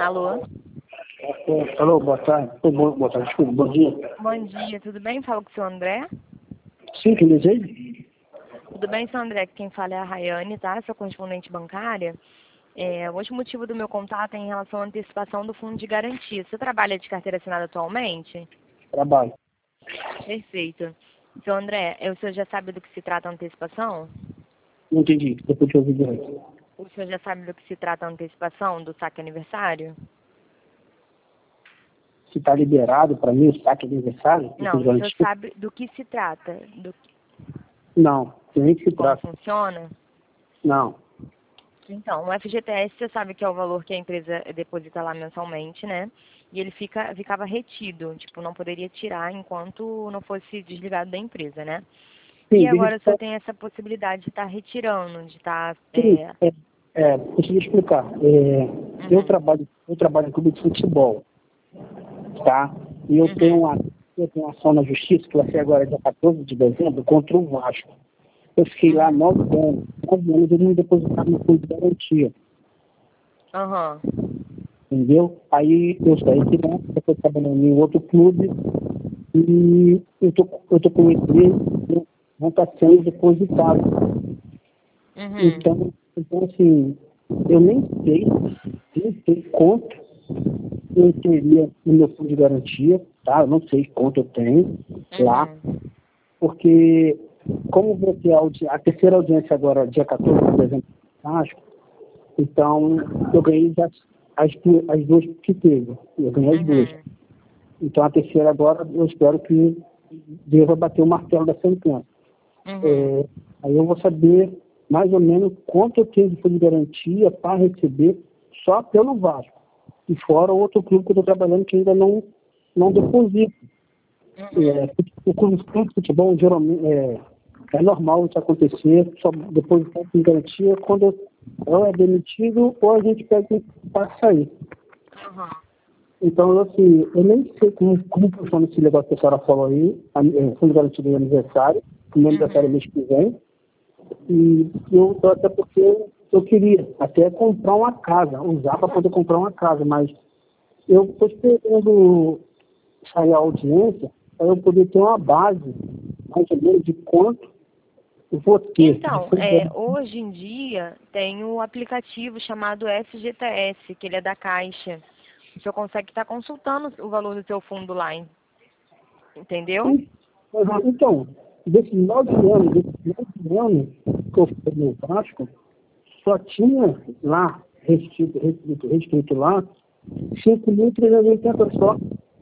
Alô? Alô, boa tarde. Boa tarde, desculpa, bom dia. Bom dia, tudo bem? Falo com o senhor André. Sim, quem deseja? Tudo bem, senhor André? Quem fala é a Rayane, tá? Sou correspondente bancária. Hoje o motivo do meu contato é em relação à antecipação do fundo de garantia. Você trabalha de carteira assinada atualmente? Trabalho. Perfeito. Senhor André, o senhor já sabe do que se trata a antecipação? Não entendi, depois que eu ouvi direito. O senhor já sabe do que se trata a antecipação do saque aniversário? Se está liberado para mim o saque aniversário? Não, o senhor sabe do que se trata? Não, nem que se Como trata. funciona? Não. Então, o FGTS, você sabe que é o valor que a empresa deposita lá mensalmente, né? E ele ficava retido, tipo, não poderia tirar enquanto não fosse desligado da empresa, né? Sim, E agora o senhor tem essa possibilidade de estar retirando, de estar... Sim, deixa eu explicar. Eu trabalho em clube de futebol, tá? E eu tenho uma ação na justiça que vai ser agora dia 14 de dezembro contra o Vasco. Eu fiquei lá 9 anos. 9 anos eles me depositaram no fundo de garantia. Entendeu? Aí eu saí de lá, eu estou trabalhando em outro clube e eu tô com eles, vão estar sendo depositados. Então, assim, eu nem sei quanto eu teria no meu fundo de garantia, tá? Eu não sei quanto eu tenho lá, porque como vai ter a terceira audiência agora, dia 14 de dezembro, acho, então eu ganhei as duas que teve. Eu ganhei as duas. Então a terceira agora, eu espero que deva bater o martelo da sentença. Aí eu vou saber mais ou menos quanto eu tenho de fundo de garantia para receber só pelo Vasco. E fora outro clube que eu estou trabalhando que ainda não deposita. O clube de futebol, geralmente, é normal isso acontecer, só depositar com garantia quando ou é demitido ou a gente pede para sair. Então, assim, eu nem sei como funciona esse negócio que a senhora falou aí, fundo de garantia de aniversário, que o meu aniversário é mês que vem. E eu até porque eu queria até comprar uma casa, usar para poder comprar uma casa, mas eu estou esperando sair a audiência para eu poder ter uma base, mais ou menos, de quanto eu vou ter. Então, hoje em dia tem o aplicativo chamado FGTS, que ele é da Caixa. O senhor consegue estar consultando o valor do seu fundo lá, entendeu? Então, desses 9 anos que eu fui no Vasco, só tinha lá, restrito lá, 5.380 só.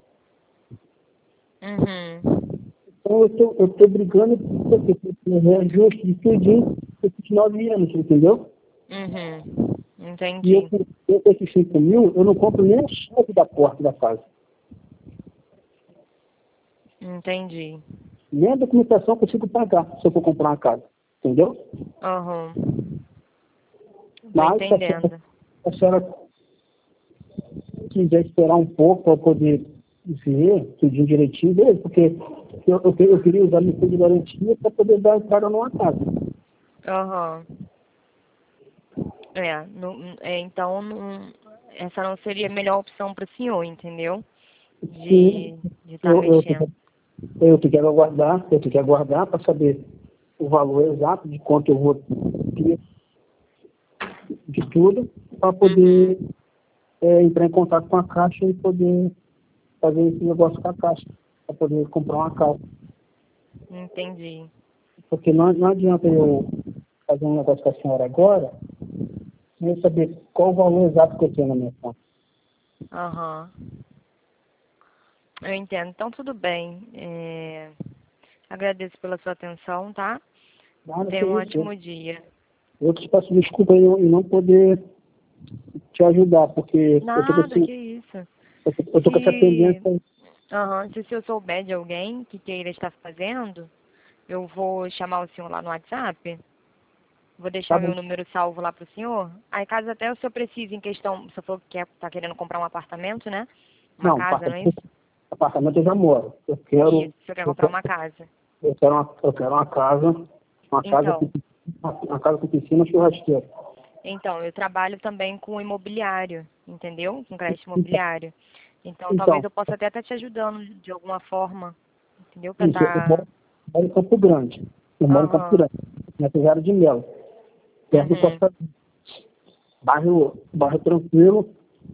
Então eu estou brigando por reajuste de tudinho esses 9 anos, entendeu? Entendi. E eu com esses 5 mil, eu não compro nem a chave da porta da casa. Entendi. Nem a documentação eu consigo pagar se eu for comprar uma casa. Entendeu? Mas Entendendo. se a senhora quiser esperar um pouco para poder ver tudinho direitinho, beleza, porque eu queria usar meu fundo de garantia para poder dar entrada numa casa. Então, essa não seria a melhor opção para o senhor, entendeu? De estar mexendo. Eu tenho que aguardar para saber o valor exato de quanto eu vou ter de tudo, para poder entrar em contato com a Caixa e poder fazer esse negócio com a Caixa, para poder comprar uma casa. Entendi. Porque não adianta eu fazer um negócio com a senhora agora, sem eu saber qual o valor exato que eu tenho na minha conta. Eu entendo. Então, tudo bem. Agradeço pela sua atenção, tá? Tenha um ótimo dia. Eu te peço desculpa em não poder te ajudar, porque Nada, que isso. eu tô com essa tendência. Se o senhor souber de alguém que queira estar fazendo, eu vou chamar o senhor lá no WhatsApp. Vou deixar meu número salvo lá para o senhor. Aí, caso até o senhor precise em questão, o senhor falou que está querendo comprar um apartamento, né? Uma casa, não é isso? Apartamento eu já moro. Isso, o senhor quer comprar uma casa. Eu quero uma casa, uma casa com piscina churrasqueira. Então, eu trabalho também com imobiliário, entendeu? Com crédito Então, imobiliário. Então, talvez então, eu possa até estar te ajudando de alguma forma, entendeu? Pra isso, eu tá... moro em Campo Grande. Eu moro em Campo Aham. Grande, na Pesada de Melo, perto do Uhum. Costa. Bairro tranquilo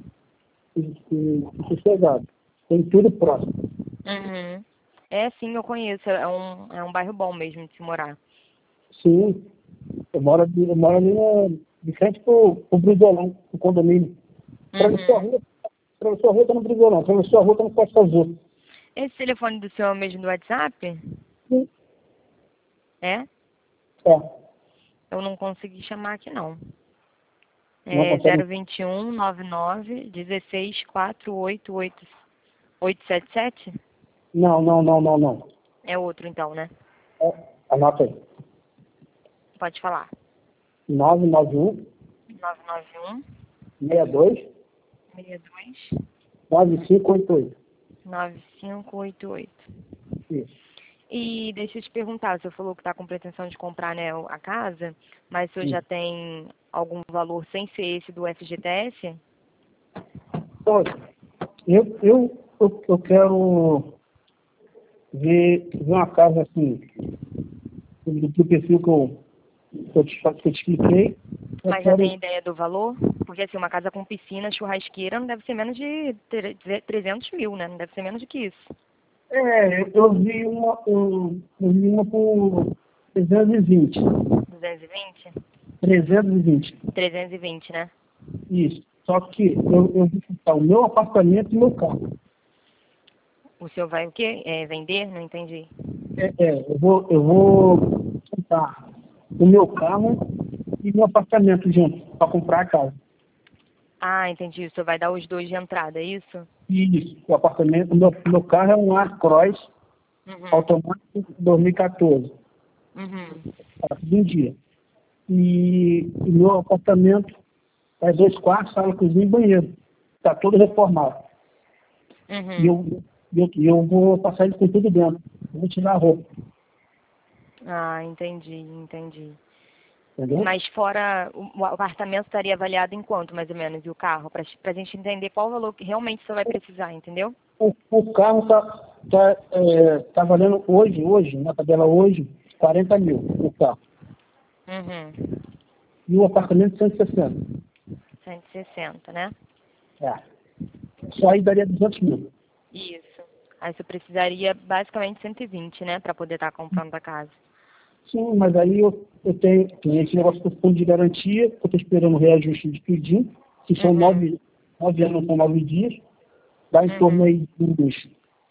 e sossegado. Tem tudo próximo. Uhum. É, sim, eu conheço. É um bairro bom mesmo de se morar. Sim, eu moro ali de frente pro Brizolão, no condomínio. Atravessou a Uhum. rua, atravessou a rua, tá no Brizolão. Atravessou a rua, tá no Costa Azul. Esse telefone do senhor é mesmo do WhatsApp? Sim, É? é. Eu não consegui chamar aqui, não. Não É consegue. 021 99 16 488 877? Não. É outro então, né? É, anota aí. Pode falar. 991 991 62 62 9588. 9588. Isso. E deixa eu te perguntar, o senhor falou que está com pretensão de comprar, né, a casa, mas o senhor já Isso. tem algum valor sem ser esse do FGTS? Olha, eu quero ver uma casa assim, do perfil que eu te expliquei. Eu Mas já tem quero. ideia do valor? Porque assim, uma casa com piscina, churrasqueira, não deve ser menos de 300 mil, né? Não deve ser menos do que isso. Eu vi uma por 320. 220? 320. 320, né? Isso. Só que eu vi que tá o meu apartamento e meu carro. O senhor vai o quê? É, vender? Não entendi. Eu vou juntar o meu carro e meu apartamento junto para comprar a casa. Ah, entendi. O senhor vai dar os dois de entrada, é isso? Isso. O apartamento, meu carro é um Across Uhum. automático 2014. Uhum. Tá tudo em dia. E meu apartamento é 2 quartos, sala, cozinha e banheiro. Está todo reformado. E Uhum. eu vou passar ele com tudo dentro. Eu vou tirar a roupa, Ah, entendi. entendeu? Mas fora, o apartamento estaria avaliado em quanto, mais ou menos, e o carro? Pra gente entender qual o valor que realmente o senhor vai precisar, entendeu? O carro tá valendo hoje, na tabela hoje, 40 mil o carro. Uhum. E o apartamento 160. 160, né? É. Só aí daria 200 mil. Isso. Aí você precisaria basicamente 120, né, pra poder estar comprando a casa. Sim, mas aí eu tenho esse negócio do fundo de garantia, que eu estou esperando o reajuste de tudinho, que são Uhum. 9 anos, são 9 dias, dá em torno Uhum. aí dos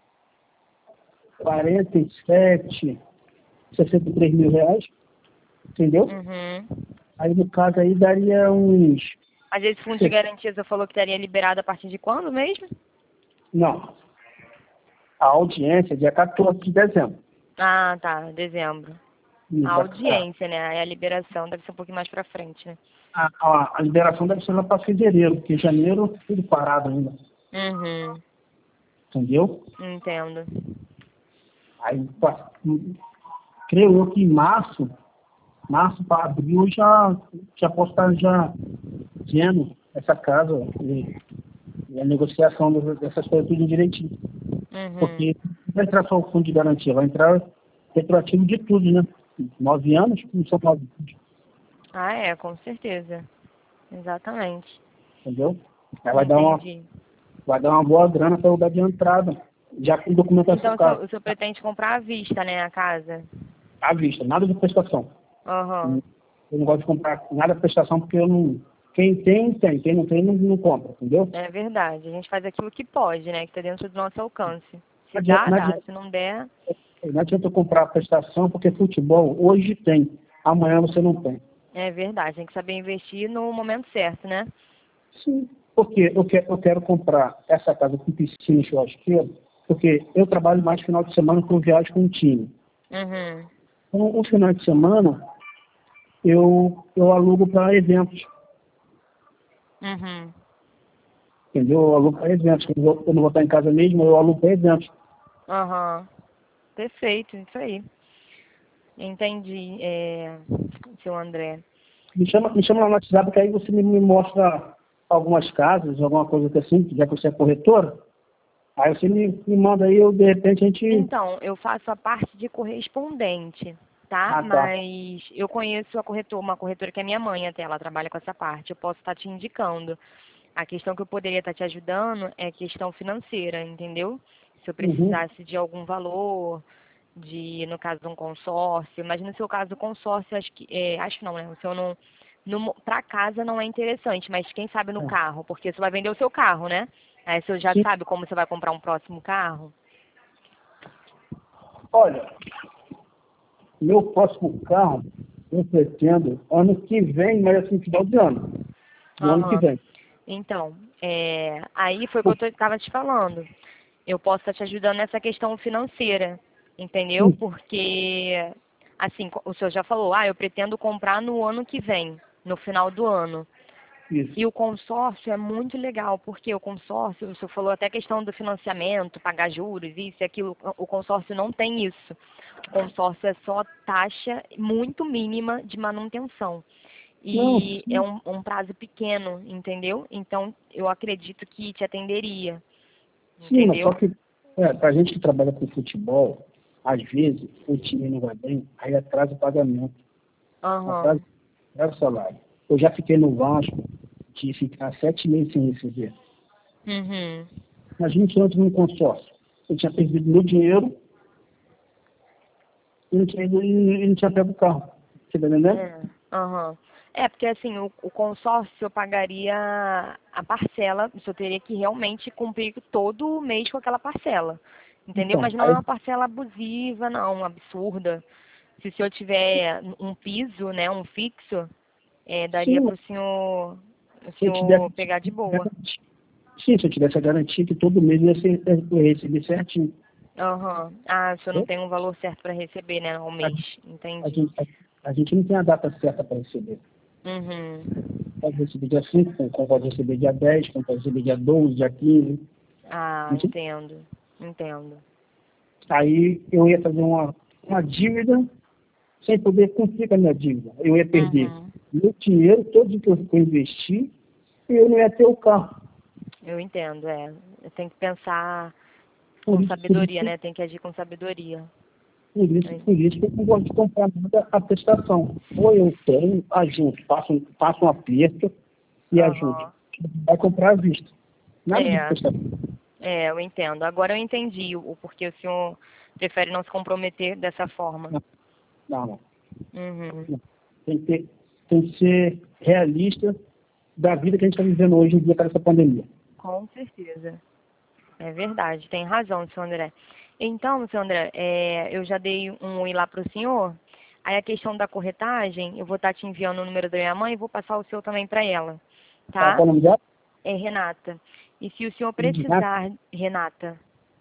47, 63 mil reais, entendeu? Uhum. Aí no caso aí daria uns. Mas esse fundo de garantia você falou que estaria liberado a partir de quando mesmo? Não, a audiência é dia 14 de dezembro. Ah, tá, dezembro. A Isso, audiência, né? Aí a liberação deve ser um pouquinho mais pra frente, né? a liberação deve ser lá para fevereiro, porque janeiro tudo parado ainda, Uhum. entendeu? Entendo. Aí, creio eu que em março para abril já posso estar já vendo essa casa e a negociação dessas coisas tudo direitinho. Uhum. Porque não vai entrar só o fundo de garantia, vai entrar retroativo de tudo, né? 9 anos, não são 9 anos, Ah, é, com certeza. Exatamente. entendeu? Aí Entendi. vai dar uma boa grana para eu dar de entrada, já com documentação Então casa, o senhor pretende comprar à vista, né, a casa? à vista, nada de prestação. Aham. Eu não gosto de comprar nada de prestação porque eu não. Quem tem, tem. Quem não tem, não compra, entendeu? É verdade. A gente faz aquilo que pode, né? Que está dentro do nosso alcance. Se Não adianta, dá, não dá. adianta, Se não der, não adianta eu comprar prestação porque futebol hoje tem, amanhã você não tem. é verdade. Tem que saber investir no momento certo, né? Sim, porque eu quero comprar essa casa com piscina e churrasqueira, porque eu trabalho mais final de semana com viagem com o time. Uhum. Então, o final de semana, eu alugo para eventos, Uhum. entendeu? Eu alugo para eventos. Eu não vou estar em casa mesmo, eu alugo para eventos. Aham. Perfeito, isso aí. Entendi, seu André. Me chama lá no WhatsApp, que aí você me mostra algumas casas, alguma coisa assim, já que você é corretora. Aí você me manda aí, eu, de repente a gente... Então, eu faço a parte de correspondente, tá? Ah, tá. Mas eu conheço uma corretora que é minha mãe até, ela trabalha com essa parte. Eu posso estar te indicando. A questão que eu poderia estar te ajudando é questão financeira, entendeu? Se eu Uhum. precisasse de algum valor, no caso de um consórcio, mas no seu caso do consórcio, acho não, né? O seu não, para casa não é interessante, mas quem sabe no É. carro, porque você vai vender o seu carro, né? Aí você já Sim. sabe como você vai comprar um próximo carro? Olha, meu próximo carro, eu pretendo ano que vem, mas assim, final de ano. No ano que Aham. vem. Então, aí foi o que eu estava te falando. Eu posso estar te ajudando nessa questão financeira, entendeu? Sim, Porque, assim, o senhor já falou, eu pretendo comprar no ano que vem, no final do ano. isso. E o consórcio é muito legal, porque o consórcio, o senhor falou até a questão do financiamento, pagar juros, isso e aquilo, o consórcio não tem isso. O consórcio é só taxa muito mínima de manutenção. Não, E é sim. um prazo pequeno, entendeu? Então, eu acredito que te atenderia, Sim, mas só entendeu? que, pra gente que trabalha com futebol, às vezes o time não vai bem, aí atrasa o pagamento, atrasa, Aham. atrasa o salário. Eu já fiquei no Vasco de ficar 7 meses sem receber. Uhum. Imagina se eu entro num consórcio. Eu tinha perdido meu dinheiro e não tinha pego o carro. Você tá entendendo? É. Aham. É, porque assim, o consórcio eu pagaria a parcela, o senhor teria que realmente cumprir todo mês com aquela parcela. Entendeu? Então, Mas não é aí, uma parcela abusiva, não, absurda. Se o senhor tiver um piso, né, um fixo, daria sim, para o se eu tivesse, senhor pegar de boa. sim, se eu tivesse a garantia que todo mês eu ia receber certinho. Aham. Ah, o senhor não Né? tem um valor certo para receber, né, ao A, mês. a, Entendi. gente, a gente não tem a data certa para receber. Uhum. Pode receber dia 5, como pode receber dia 10, como pode receber dia 12, dia 15. Ah, Entende? entendo. Entendo. Aí eu ia fazer uma dívida sem poder cumprir com a minha dívida. Eu ia perder Uhum. meu dinheiro, todo que eu investi, e eu não ia ter o carro. Eu entendo, Tem que pensar Por com isso, por sabedoria, isso, né? Tem que agir com sabedoria. por isso, É. por isso que eu não gosto de comprar nada a prestação. Ou eu tenho, ajudo, faço um aperto e ajudo. Aham. Vai comprar à vista. Nada de É. prestação. Eu entendo. Agora eu entendi o porquê o senhor prefere não se comprometer dessa forma. Não, não. Uhum. Não. Tem que ser realista da vida que a gente está vivendo hoje em dia com essa pandemia. Com certeza. É verdade, tem razão, senhor André. Então, senhor André, eu já dei um oi lá para o senhor. Aí a questão da corretagem, eu vou estar te enviando o número da minha mãe e vou passar o seu também para ela, Tá? tá? Qual o nome dela? É Renata. E se o senhor Renata? precisar, Renata,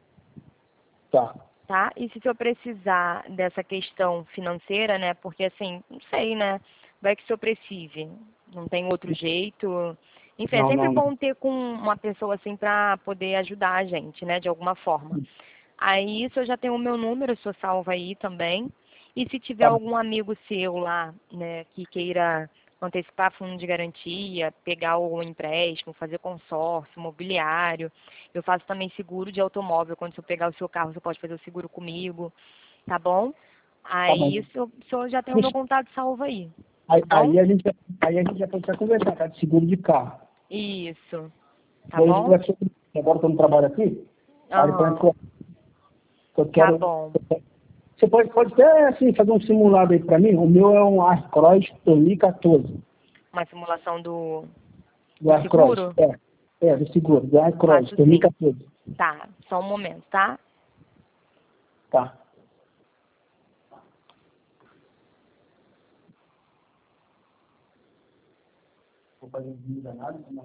Tá. tá? E se o senhor precisar dessa questão financeira, né? Porque assim, não sei, né? Vai que o senhor precise. Não tem outro jeito. Enfim, é Não, sempre não, não. bom ter com uma pessoa assim para poder ajudar a gente, né? De alguma forma. Aí, se eu já tenho o meu número, o senhor salva aí também. E se tiver Tá bom. algum amigo seu lá, né, que queira antecipar fundo de garantia, pegar o empréstimo, fazer consórcio, mobiliário. Eu faço também seguro de automóvel. Quando você pegar o seu carro, você pode fazer o seguro comigo, tá bom? Tá bom. Aí, o senhor já tem o meu contato salvo aí, Aí, tá bom? aí a gente já pode estar conversando, tá? De seguro de carro. Isso, tá Depois a gente bom? vai sobre. Agora que eu não trabalho aqui, aí depois a gente Aham, eu tá quero. bom. Você pode até assim, fazer um simulado aí para mim. O meu é um Arcross 2014. Uma simulação Do do Arcross. seguro? Do seguro, do Arcross Faço sim. 2014. Tá, só um momento, tá? Tá. Vou fazer um danado, mas.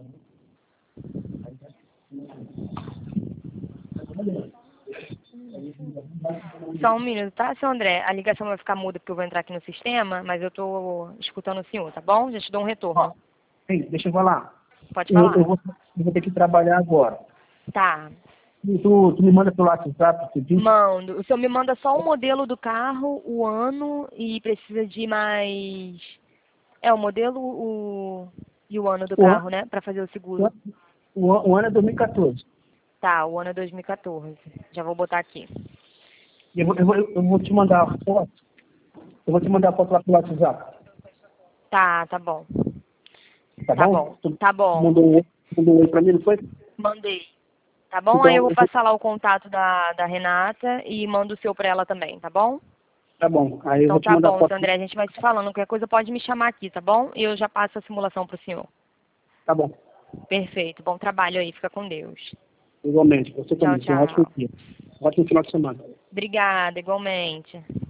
Só um minuto, tá, seu André? A ligação vai ficar muda porque eu vou entrar aqui no sistema, mas eu tô escutando o senhor, tá bom? Já te dou um Ó, retorno. ei, deixa eu falar. Pode Eu, eu, falar. vou, eu vou ter que trabalhar agora. Tá, Tu me manda pelo WhatsApp, tu diz? mando. O senhor me manda só o modelo do carro, o ano e precisa de mais. É o modelo e o ano do carro, né? Para fazer o seguro. O ano é 2014. Tá, o ano é 2014. Já vou botar aqui. Eu vou te mandar a foto. Eu vou te mandar a foto lá pelo WhatsApp. Tá bom. Tá Tá bom? bom. Tu Tá bom. mandou um oi pra mim, não foi? Mandei. Tá bom? Então, Aí eu vou passar lá o contato da Renata e mando o seu pra ela também, tá bom? tá bom. Aí eu Então vou te tá mandar a bom, foto. seu André. A gente vai se falando. Qualquer coisa pode me chamar aqui, tá bom? E eu já passo a simulação pro senhor. Tá bom. Perfeito. Bom trabalho aí. Fica com Deus. Igualmente. Você Tchau, também. Tenha um ótimo tchau. dia. Ótimo final de semana. Obrigada, igualmente.